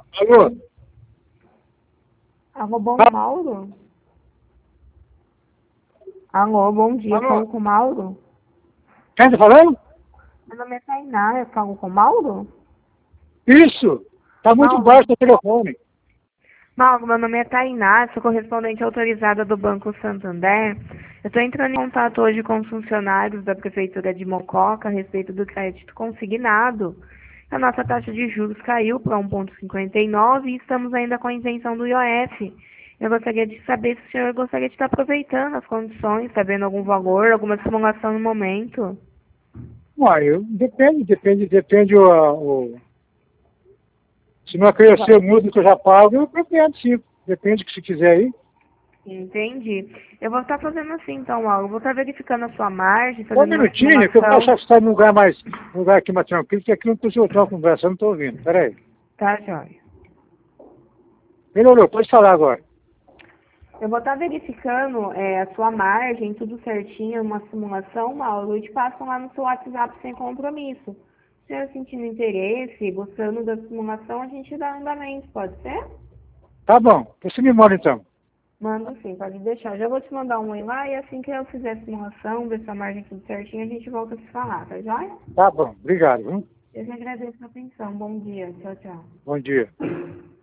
Alô? Alô, bom Mauro? Alô, bom dia, eu Alô? falo com o Mauro? Quem tá falando? Meu nome é Tainá, eu falo com o Mauro? Isso! Tá muito Mauro, baixo o telefone. Mauro, meu nome é Tainá, sou correspondente autorizada do Banco Santander. Eu estou entrando em contato hoje com os funcionários da Prefeitura de Mococa a respeito do crédito consignado. A nossa taxa de juros caiu para 1,59 e estamos ainda com a isenção do IOF. Eu gostaria de saber se o senhor gostaria de estar aproveitando as condições, sabendo algum valor, alguma simulação no momento. Depende se não crescer muito do que eu já pago, eu pretendo sim. Depende que se quiser aí. Entendi. Eu vou estar fazendo assim, então, Mauro. Eu vou estar verificando a sua margem, Só um fazendo uma minutinho, que eu vou simulação. achar que você está num lugar aqui mais tranquilo, que aqui não estou escutando a conversa, eu não estou ouvindo. Peraí. Tá, joia? Melhorou, pode falar agora. Eu vou estar verificando a sua margem, tudo certinho, uma simulação, Mauro, e te passo lá no seu WhatsApp sem compromisso. Se eu sentindo interesse, gostando da simulação, a gente dá andamento, pode ser? Tá bom, você me manda então. Mando sim, pode deixar. Já vou te mandar um e lá e assim que eu fizer a simulação, ver se a margem tudo certinho, a gente volta a se falar, tá joia? Tá bom, obrigado, viu? Eu que agradeço a atenção. Bom dia. Tchau, tchau. Bom dia.